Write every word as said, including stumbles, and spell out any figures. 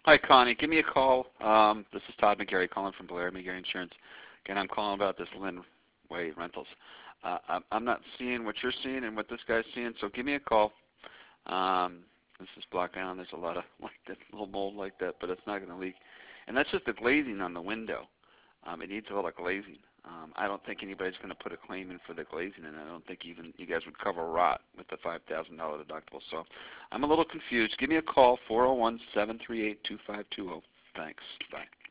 Hi, Connie. Give me a call. Um, this is Todd McGarry calling from Blair McGarry Insurance. Again, I'm calling about this Lynn Way rentals. Uh, I'm, I'm not seeing what you're seeing and what this guy's seeing, so give me a call. Um, this is Block Island. There's a lot of like that little mold like that, but it's not going to leak. And that's just the glazing on the window. Um, it needs a lot of glazing. Um, I don't think anybody's going to put a claim in for the glazing, and I don't think even you guys would cover rot with the five thousand dollar deductible. So I'm a little confused. Give me a call, four oh one, seven three eight, two five two zero. Thanks. Bye.